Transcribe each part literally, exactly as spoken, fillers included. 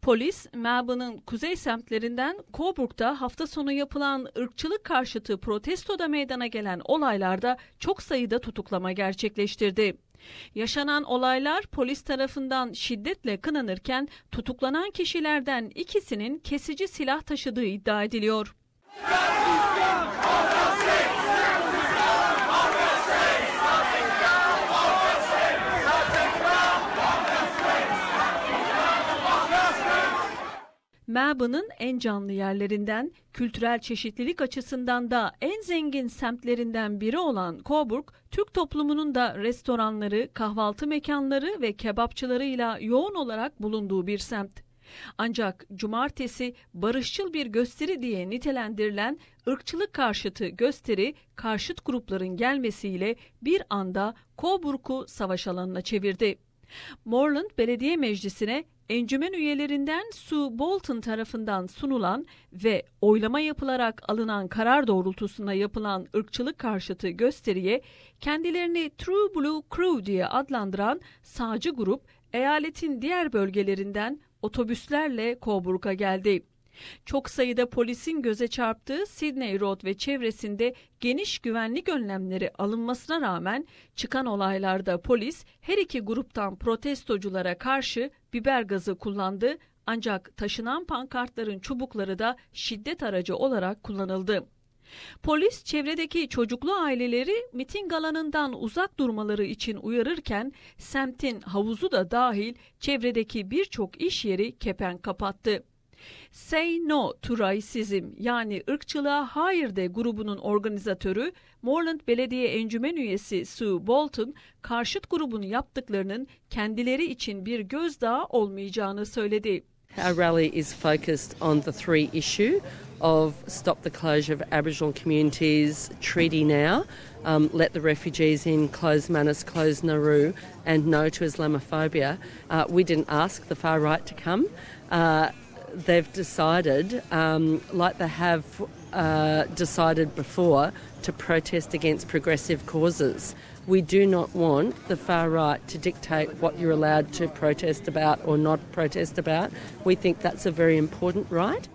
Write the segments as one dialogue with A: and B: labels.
A: Polis, Melbourne'ın kuzey semtlerinden Coburg'da hafta sonu yapılan ırkçılık karşıtı protestoda meydana gelen olaylarda çok sayıda tutuklama gerçekleştirdi. Yaşanan olaylar polis tarafından şiddetle kınanırken tutuklanan kişilerden ikisinin kesici silah taşıdığı iddia ediliyor. Melbourne'ın en canlı yerlerinden, kültürel çeşitlilik açısından da en zengin semtlerinden biri olan Coburg, Türk toplumunun da restoranları, kahvaltı mekanları ve kebapçılarıyla yoğun olarak bulunduğu bir semt. Ancak cumartesi barışçıl bir gösteri diye nitelendirilen ırkçılık karşıtı gösteri, karşıt grupların gelmesiyle bir anda Coburg'u savaş alanına çevirdi. Moreland Belediye Meclisi'ne encümen üyelerinden Sue Bolton tarafından sunulan ve oylama yapılarak alınan karar doğrultusunda yapılan ırkçılık karşıtı gösteriye kendilerini True Blue Crew diye adlandıran sağcı grup eyaletin diğer bölgelerinden otobüslerle Coburg'a geldi. Çok sayıda polisin göze çarptığı Sydney Road ve çevresinde geniş güvenlik önlemleri alınmasına rağmen çıkan olaylarda polis her iki gruptan protestoculara karşı biber gazı kullandı, ancak taşınan pankartların çubukları da şiddet aracı olarak kullanıldı. Polis çevredeki çocuklu aileleri miting alanından uzak durmaları için uyarırken semtin havuzu da dahil çevredeki birçok iş yeri kepenk kapattı. Say No to Racism yani ırkçılığa hayır de grubunun organizatörü Moreland Belediye Encümen üyesi Sue Bolton, karşıt grubun yaptıklarının kendileri için bir gözdağı olmayacağını söyledi.
B: Our rally is focused on the three issue of stop the closure of Aboriginal communities, treaty now, um, let the refugees in, close Manus, close Nauru, and no to Islamophobia. Uh, we didn't ask the far right to come. Uh, They've decided, um, like they have uh, decided before, to protest against progressive causes. We do not want the far right to dictate what you're allowed to protest about or not protest about. We think that's a very important right.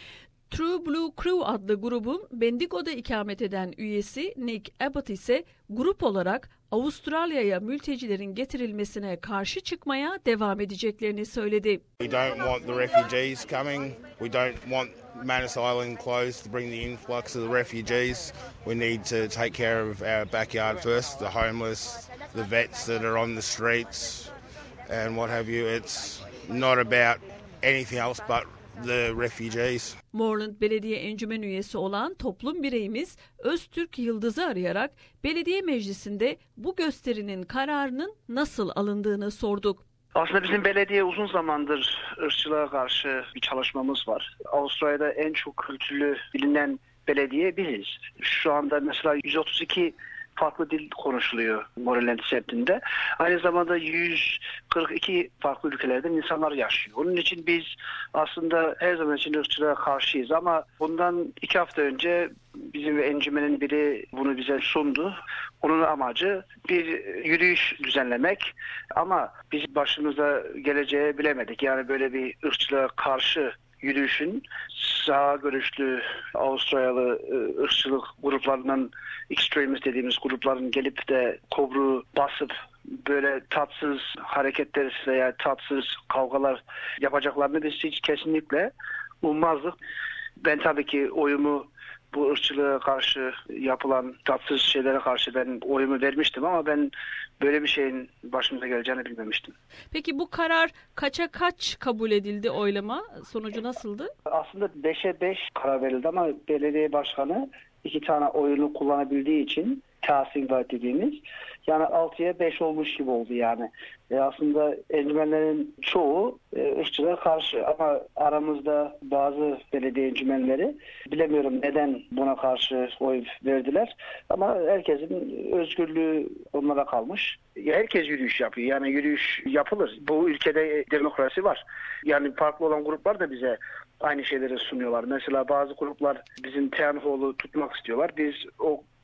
A: True Blue Crew adlı grubun Bendigo'da ikamet eden üyesi Nick Abbott ise grup olarak Avustralya'ya mültecilerin getirilmesine karşı çıkmaya devam edeceklerini söyledi.
C: We don't want the refugees coming. We don't want Manus Island closed to bring the influx of the refugees. We need to take care of our backyard first, the homeless, the vets that are on the streets and what have you. It's not about anything else but the refugees.
A: Moreland Belediye Encümen üyesi olan toplum bireyimiz Öztürk Yıldız'ı arayarak belediye meclisinde bu gösterinin kararının nasıl alındığını sorduk.
D: Aslında bizim belediye uzun zamandır ırkçılığa karşı bir çalışmamız var. Avustralya'da en çok kültürlü bilinen belediye biziz. Şu anda mesela yüz otuz iki farklı dil konuşuluyor Moreland semtinde. Aynı zamanda yüz kırk iki farklı ülkelerden insanlar yaşıyor. Onun için biz aslında her zaman için ırkçılığa karşıyız ama bundan iki hafta önce bizim encümenin biri bunu bize sundu. Onun amacı bir yürüyüş düzenlemek ama biz başımıza geleceği bilemedik. Yani böyle bir ırkçılığa karşı yürüyüşün sağ görüşlü Avustralyalı ırkçılık gruplarından extremist dediğimiz grupların gelip de Coburg'u basıp böyle tatsız hareketler veya tatsız kavgalar yapacaklarını biz hiç kesinlikle ummazdık. Ben tabii ki oyumu bu ırkçılığa karşı yapılan tatsız şeylere karşı ben oyumu vermiştim ama ben böyle bir şeyin başımıza geleceğini bilmemiştim.
A: Peki bu karar kaça kaç kabul edildi oylama? Sonucu nasıldı?
D: Aslında beşe beş karar verildi ama belediye başkanı iki tane oyunu kullanabildiği için casting vote dediğimiz yani altıya beş olmuş gibi oldu yani. E aslında encümenlerin çoğu e, ırkçılığa karşı ama aramızda bazı belediye encümenleri bilemiyorum neden buna karşı oy verdiler ama herkesin özgürlüğü onlara kalmış. Herkes yürüyüş yapıyor yani yürüyüş yapılır. Bu ülkede demokrasi var. Yani farklı olan gruplar da bize aynı şeyleri sunuyorlar. Mesela bazı gruplar bizim town hall'u tutmak istiyorlar. Biz o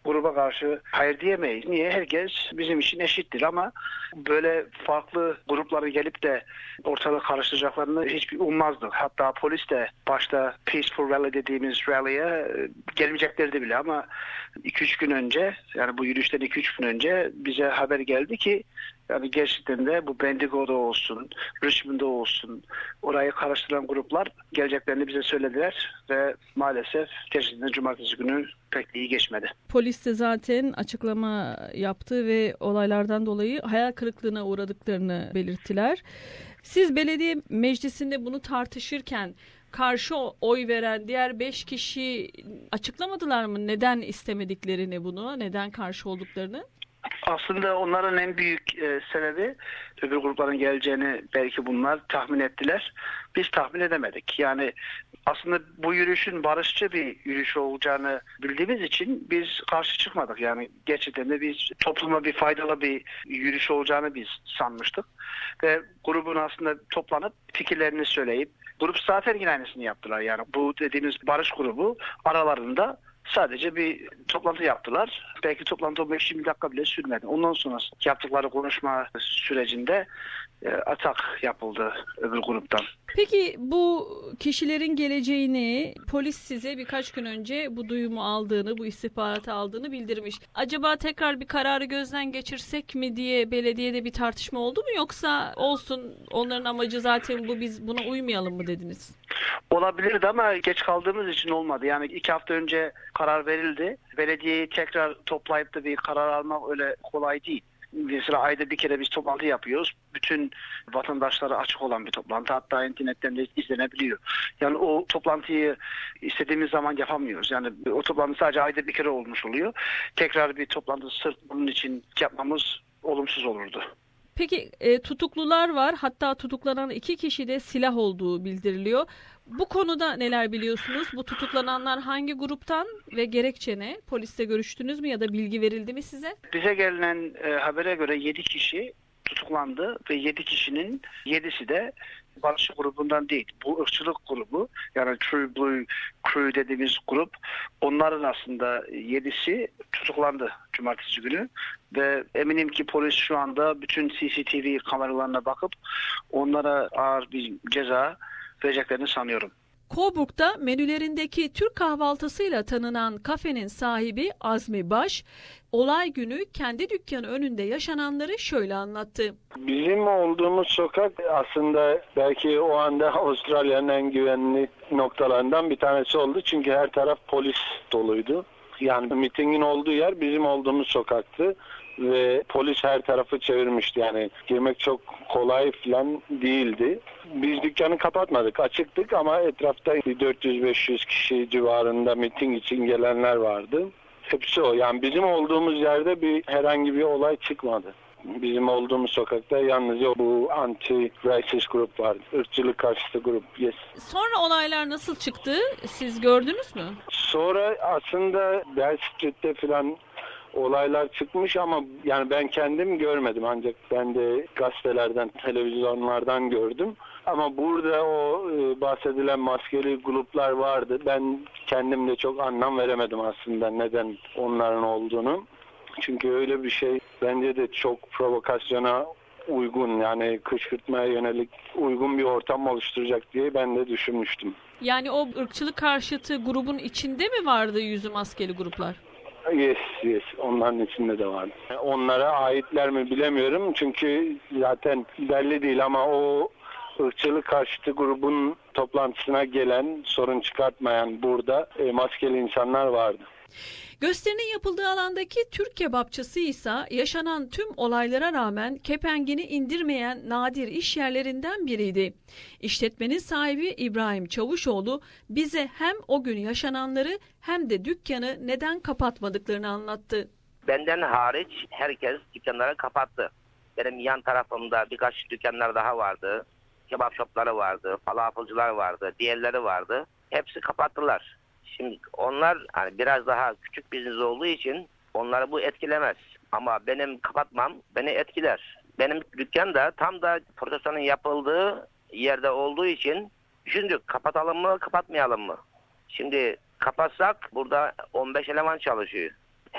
D: gruba karşı hayır diyemeyiz. Niye? Herkes bizim için eşittir ama böyle farklı grupları gelip de ortalığı karıştıracaklarını hiç ummazdık. Hatta polis de başta Peaceful Rally dediğimiz rally'e gelmeyeceklerdi bile ama iki üç gün önce, yani bu yürüyüşten iki üç gün önce bize haber geldi ki yani gerçekten de bu Bendigo'da olsun, Richmond'da olsun, orayı karıştıran gruplar geleceklerini bize söylediler ve maalesef gerçekten cumartesi günü pek iyi geçmedi.
A: Polis de zaten açıklama yaptı ve olaylardan dolayı hayal kırıklığına uğradıklarını belirttiler. Siz belediye meclisinde bunu tartışırken karşı oy veren diğer beş kişi açıklamadılar mı neden istemediklerini bunu, neden karşı olduklarını?
D: Aslında onların en büyük e, sebebi öbür grupların geleceğini belki bunlar tahmin ettiler. Biz tahmin edemedik. Yani aslında bu yürüyüşün barışçı bir yürüyüş olacağını bildiğimiz için biz karşı çıkmadık. Yani gerçekten de biz topluma bir faydalı bir yürüyüş olacağını biz sanmıştık. Ve grubun aslında toplanıp fikirlerini söyleyip, grup zaten yine aynısını yaptılar. Yani bu dediğimiz barış grubu aralarında sadece bir toplantı yaptılar. Belki toplantı on beş yirmi dakika bile sürmedi. Ondan sonra yaptıkları konuşma sürecinde e, atak yapıldı öbür gruptan.
A: Peki bu kişilerin geleceğini polis size birkaç gün önce bu duyumu aldığını, bu istihbaratı aldığını bildirmiş. Acaba tekrar bir kararı gözden geçirsek mi diye belediyede bir tartışma oldu mu, yoksa olsun onların amacı zaten bu, biz buna uymayalım mı dediniz?
D: Olabilirdi ama geç kaldığımız için olmadı. Yani iki hafta önce karar verildi. Belediyeyi tekrar toplayıp da bir karar almak öyle kolay değil. Mesela ayda bir kere biz toplantı yapıyoruz. Bütün vatandaşlara açık olan bir toplantı. Hatta internetten de izlenebiliyor. Yani o toplantıyı istediğimiz zaman yapamıyoruz. Yani o toplantı sadece ayda bir kere olmuş oluyor. Tekrar bir toplantı sırf bunun için yapmamız olumsuz olurdu.
A: Peki e, tutuklular var. Hatta tutuklanan iki kişi de silah olduğu bildiriliyor. Bu konuda neler biliyorsunuz? Bu tutuklananlar hangi gruptan ve gerekçe ne? Polisle görüştünüz mü ya da bilgi verildi mi size?
D: Bize gelinen e, habere göre yedi kişi tutuklandı ve yedi kişinin yedisi de barışçı grubundan değil. Bu ırkçılık grubu, yani True Blue Crew dediğimiz grup, onların aslında yedisi tutuklandı cumartesi günü ve eminim ki polis şu anda bütün C C T V kameralarına bakıp onlara ağır bir ceza vereceklerini sanıyorum.
A: Coburg'da menülerindeki Türk kahvaltısıyla tanınan kafenin sahibi Azmi Baş, olay günü kendi dükkanı önünde yaşananları şöyle anlattı.
E: Bizim olduğumuz sokak aslında belki o anda Avustralya'nın en güvenli noktalarından bir tanesi oldu. Çünkü her taraf polis doluydu. Yani mitingin olduğu yer bizim olduğumuz sokaktı. Ve polis her tarafı çevirmişti. Yani girmek çok kolay falan değildi. Biz dükkanı kapatmadık. Açıktık ama etrafta dört yüz beş yüz kişi civarında miting için gelenler vardı. Hepsi o. Yani bizim olduğumuz yerde bir herhangi bir olay çıkmadı. Bizim olduğumuz sokakta yalnızca bu anti-racist grup vardı. Irkçılık karşıtı grup. Yes.
A: Sonra olaylar nasıl çıktı? Siz gördünüz mü?
E: Sonra aslında Bell Street'te falan olaylar çıkmış ama yani ben kendim görmedim, ancak ben de gazetelerden, televizyonlardan gördüm. Ama burada o e, bahsedilen maskeli gruplar vardı. Ben kendim de çok anlam veremedim aslında neden onların olduğunu. Çünkü öyle bir şey bence de çok provokasyona uygun, yani kışkırtmaya yönelik uygun bir ortam oluşturacak diye ben de düşünmüştüm.
A: Yani o ırkçılık karşıtı grubun içinde mi vardı yüzü maskeli gruplar?
E: Yes, yes. Onların içinde de vardı. Onlara aitler mi bilemiyorum. Çünkü zaten belli değil ama o ırkçılık karşıtı grubun toplantısına gelen, sorun çıkartmayan burada e, maskeli insanlar vardı.
A: Gösterinin yapıldığı alandaki Türk kebapçısı ise yaşanan tüm olaylara rağmen kepengini indirmeyen nadir iş yerlerinden biriydi. İşletmenin sahibi İbrahim Çavuşoğlu bize hem o gün yaşananları hem de dükkanı neden kapatmadıklarını anlattı.
F: Benden hariç herkes dükkanları kapattı. Benim yan tarafımda birkaç dükkanlar daha vardı. Kebap shopları vardı, falafılcılar vardı, diğerleri vardı. Hepsi kapattılar. Şimdi onlar hani biraz daha küçük business olduğu için onları bu etkilemez. Ama benim kapatmam beni etkiler. Benim dükkan da tam da protesto'nun yapıldığı yerde olduğu için düşündük, kapatalım mı kapatmayalım mı? Şimdi kapatsak burada on beş eleman çalışıyor.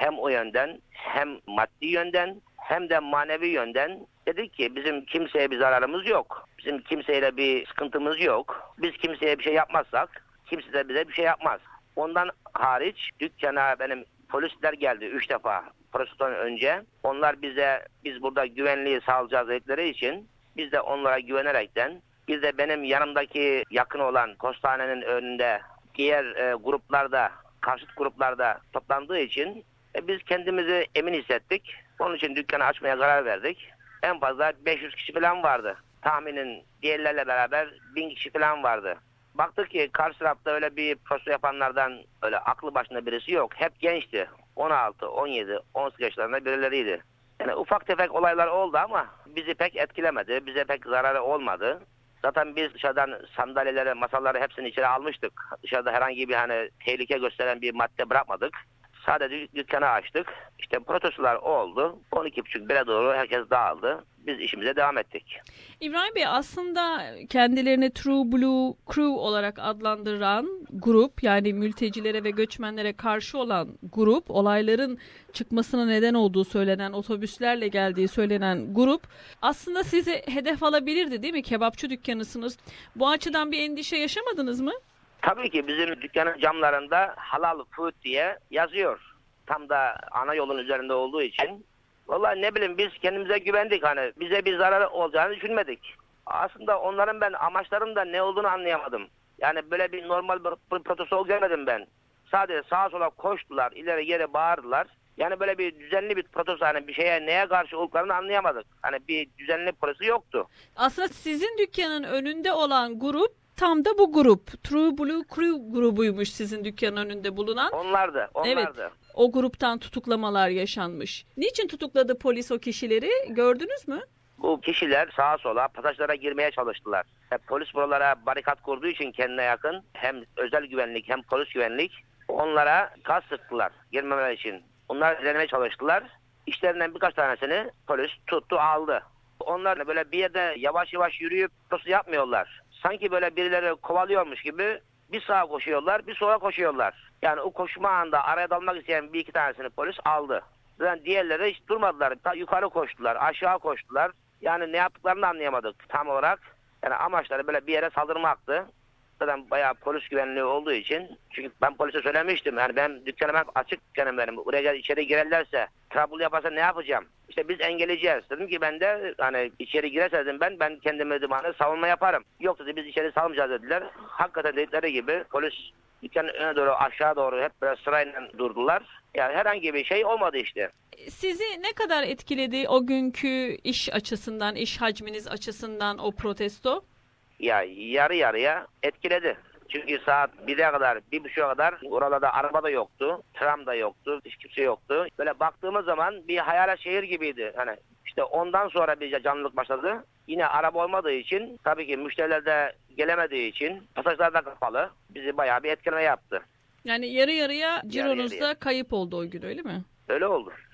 F: hem o yönden hem maddi yönden hem de manevi yönden dedik ki bizim kimseye bir zararımız yok. Bizim kimseyle bir sıkıntımız yok. Biz kimseye bir şey yapmazsak kimse de bize bir şey yapmaz. Ondan hariç dükkana benim polisler geldi üç defa protestodan önce. Onlar bize biz burada güvenliği sağlayacağız dedikleri için biz de onlara güvenerekten biz de benim yanımdaki yakın olan postanenin önünde diğer e, gruplarda karşıt gruplarda toplandığı için e, biz kendimizi emin hissettik. Onun için dükkanı açmaya karar verdik. En fazla beş yüz kişi falan vardı. Tahminin diğerlerle beraber bin kişi falan vardı. Baktık ki karşı tarafta öyle bir protesto yapanlardan öyle aklı başında birisi yok. Hep gençti. on altı, on yedi, on sekiz yaşlarında birileriydi. Yani ufak tefek olaylar oldu ama bizi pek etkilemedi. Bize pek zararı olmadı. Zaten biz dışarıdan sandalyeleri, masaları hepsini içeri almıştık. Dışarıda herhangi bir hani tehlike gösteren bir madde bırakmadık. Sadece dükkanı açtık. İşte protestolar oldu. on iki buçuk bire doğru herkes dağıldı. Biz işimize devam ettik.
A: İbrahim Bey, aslında kendilerini True Blue Crew olarak adlandıran grup, yani mültecilere ve göçmenlere karşı olan grup, olayların çıkmasına neden olduğu söylenen, otobüslerle geldiği söylenen grup aslında sizi hedef alabilirdi değil mi? Kebapçı dükkanısınız. Bu açıdan bir endişe yaşamadınız mı?
F: Tabii ki bizim dükkanın camlarında halal food diye yazıyor. Tam da ana yolun üzerinde olduğu için. Vallahi ne bileyim biz kendimize güvendik, hani bize bir zararı olacağını düşünmedik. Aslında onların ben amaçlarının da ne olduğunu anlayamadım. Yani böyle bir normal bir protokol görmedim ben. Sadece sağa sola koştular, ileri geri bağırdılar. Yani böyle bir düzenli bir protokol, hani bir şeye neye karşı olduklarını anlayamadık. Hani bir düzenli polisi yoktu.
A: Aslında sizin dükkanın önünde olan grup tam da bu grup. True Blue Crew grubuymuş sizin dükkanın önünde bulunan.
F: Onlardı, onlardı.
A: Evet, o gruptan tutuklamalar yaşanmış. Niçin tutukladı polis o kişileri? Gördünüz mü?
F: Bu kişiler sağa sola pasajlara girmeye çalıştılar. E, polis buralara barikat kurduğu için kendine yakın hem özel güvenlik hem polis güvenlik onlara gaz sıktılar girmemeler için. Onlar direnmeye çalıştılar. İşlerinden birkaç tanesini polis tuttu, aldı. Onlar böyle bir yerde yavaş yavaş yürüyüp protesto yapmıyorlar. Sanki böyle birileri kovalıyormuş gibi bir sağa koşuyorlar, bir sola koşuyorlar. Yani o koşma anda araya dalmak isteyen bir iki tanesini polis aldı. Yani diğerleri hiç durmadılar. Ta yukarı koştular, aşağı koştular. Yani ne yaptıklarını anlayamadık tam olarak. Yani amaçları böyle bir yere saldırmaktı. Zaten bayağı polis güvenliği olduğu için. Çünkü ben polise söylemiştim. Yani ben dükkanım hep açık dükkanım benim. Buraya içeri girerlerse, trouble yaparsa ne yapacağım? İşte biz engelleyeceğiz. Dedim ki ben de hani içeri girerse dedim ben, ben kendime dedim hani savunma yaparım. Yok dedi biz içeri salmayacağız dediler. Hakikaten dedikleri gibi polis dükkanın öne doğru aşağı doğru hep böyle sırayla durdular. Yani herhangi bir şey olmadı işte.
A: Sizi ne kadar etkiledi o günkü iş açısından, iş hacminiz açısından o protesto?
F: Ya yarı yarıya etkiledi. Çünkü saat bire kadar, bir buçuğa kadar oralarda araba da yoktu, tram da yoktu, hiç kimse yoktu. Böyle baktığımız zaman bir hayalet şehir gibiydi. Hani işte ondan sonra bir canlılık başladı. Yine araba olmadığı için, tabii ki müşteriler de gelemediği için, pasajlar da kapalı. Bizi bayağı bir etkileme yaptı.
A: Yani yarı yarıya cironuzda
F: yarı yarıya.
A: kayıp oldu o gün, öyle mi?
F: Öyle oldu.